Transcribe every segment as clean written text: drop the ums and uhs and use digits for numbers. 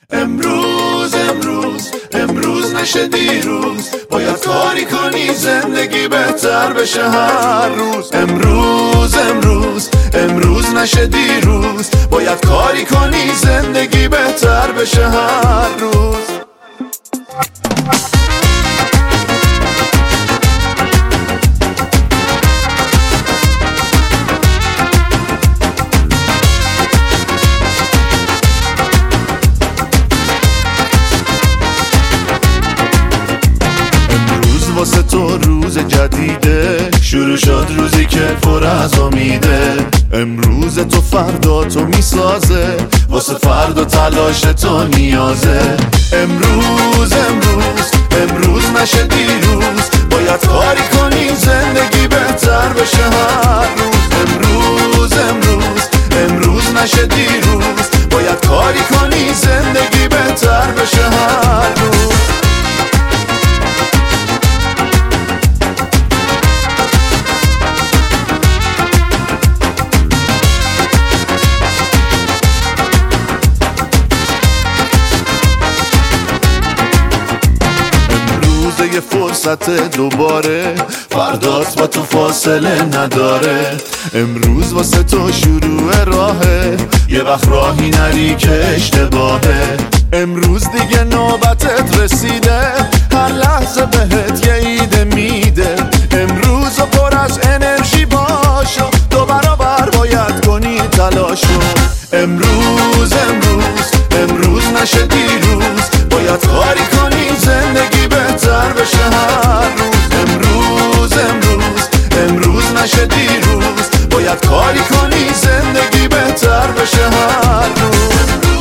امروز نشه دیروز، باید کاری کنی زندگی بهتر بشه هر روز. امروز نشه دیروز، باید کاری کنی زندگی بهتر بشه هر روز. واسه تو روز جدیده، شروع شد روزی که پر از امیده. امروز تو فردا تو میسازه، واسه فردا تلاش تو نیازه. امروز نشه دیروز، باید کاری کنی زندگی بهتر بشه هر روز. امروز نشه دیروز، باید کاری کنی زندگی بهتر بشه هر روز. یه فرصت دوباره، فردات با تو فاصله نداره. امروز واسه تو شروع راهه، یه وقت راهی نری که اشتباهه. امروز دیگه نوبتت رسیده، هر لحظه بهت یه ایده میده. امروز پر از انرژی باشو، دو برابر باید کنی تلاشو. امروز نشه دیروز، باید کاری کنی زندگی بهتر بشه هر روز. امروز نشه دیروز، باید کاری کنی زندگی بهتر بشه هر روز.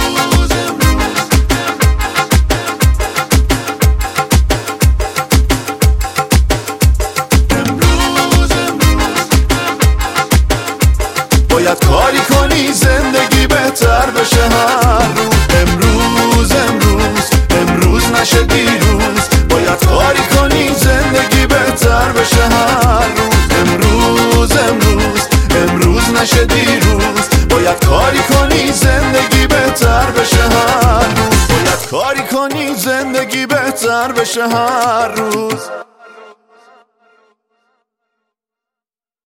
باید کاری کنی زندگی بهتر بشه هر روز. امروز نشه دیروز، باید کاری کنی زندگی بهتر بشه هر روز. امروز نشه دیروز، باید کاری کنی زندگی بهتر بشه هر روز. باید کاری کنی زندگی بهتر بشه هر روز.